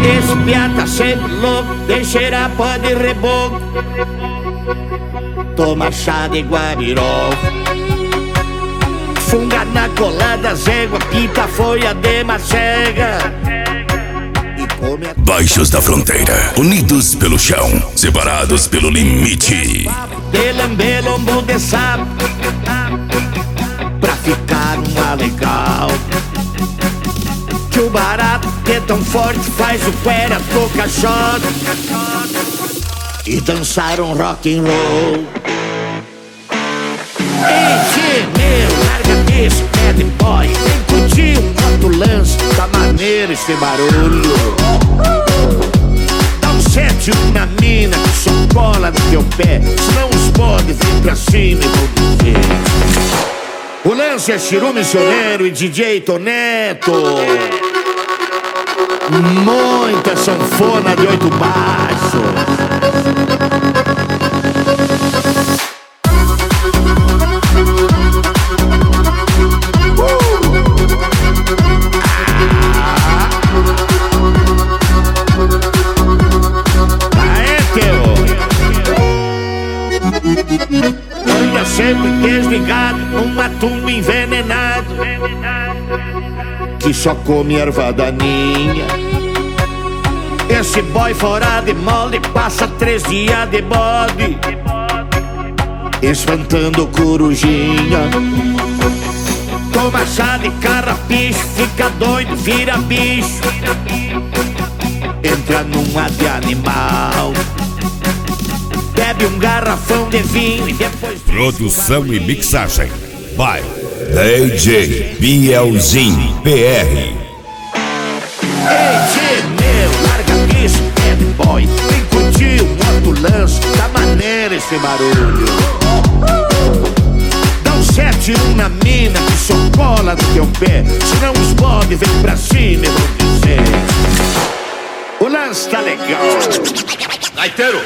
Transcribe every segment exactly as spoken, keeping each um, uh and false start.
Esse piá tá sempre louco, tem cheirar pó de reboco. Toma chá de guabirol, funga na colada, zégua, pita, folha de macega. Baixos da fronteira, unidos pelo chão, separados pelo limite. De lamber lombo de sapo, pra ficar uma legal. Que o barato que é tão forte faz o fera tocar shot e dançar um rock and roll. Ei, meu, larga esse bad boy, vem curtir um outro lance, tá maneiro esse barulho. Dá um sete na mina que só cola no teu pé, senão os bodes vêm pra cima e vão dizer. O lance é Chiru Missioneiro e D J Toneto. Muita sanfona de oito baixos. Anda sempre desligado numa tumba envenenado que só come erva daninha. Esse boy fora de molde passa três dias de bode espantando corujinha. Toma chá de carrapicho, fica doido, vira bicho, entra numa de animal, bebe um garrafão de vinho e depois... Produção e mixagem by D J Bielzinho P R. Ei, meu, larga isso, bad boy, vem curtir um outro lance, tá maneiro esse barulho. Dá um sete um na mina que só cola no teu pé, senão os bodes vêm pra cima e vão dizer. O lance tá legal. Gaiteiro!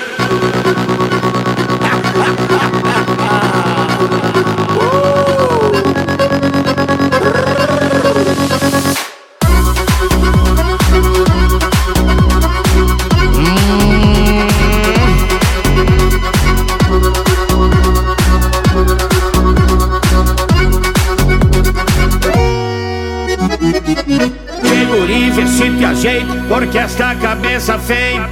Guri, vê se te ajeita, porque esta cabeça feia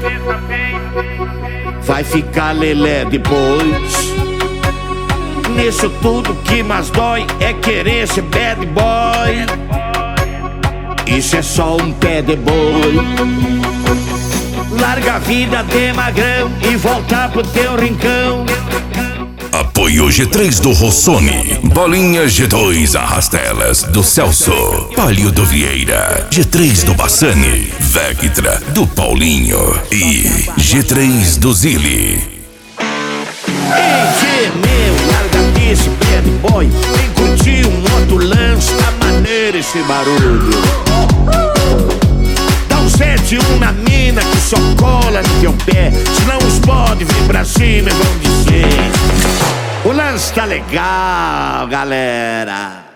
vai ficar lelé depois. Nisso tudo que mais dói é querer ser bad boy. Isso é só um pé de boi. Larga a vida de magrão e volta pro teu rincão. Apoio G três do Rossoni, Bolinha G dois Arrastelas do Celso, Palio do Vieira, G três do Bassani, Vectra do Paulinho e G três do Zili. Ei, meu, larga esse bad boy, vem curtir um outro lance, tá maneiro esse barulho. Dá um sete um na mina que só cola no teu pé, senão os bodes vêm pra cima e vão dizer. O lance tá legal, galera.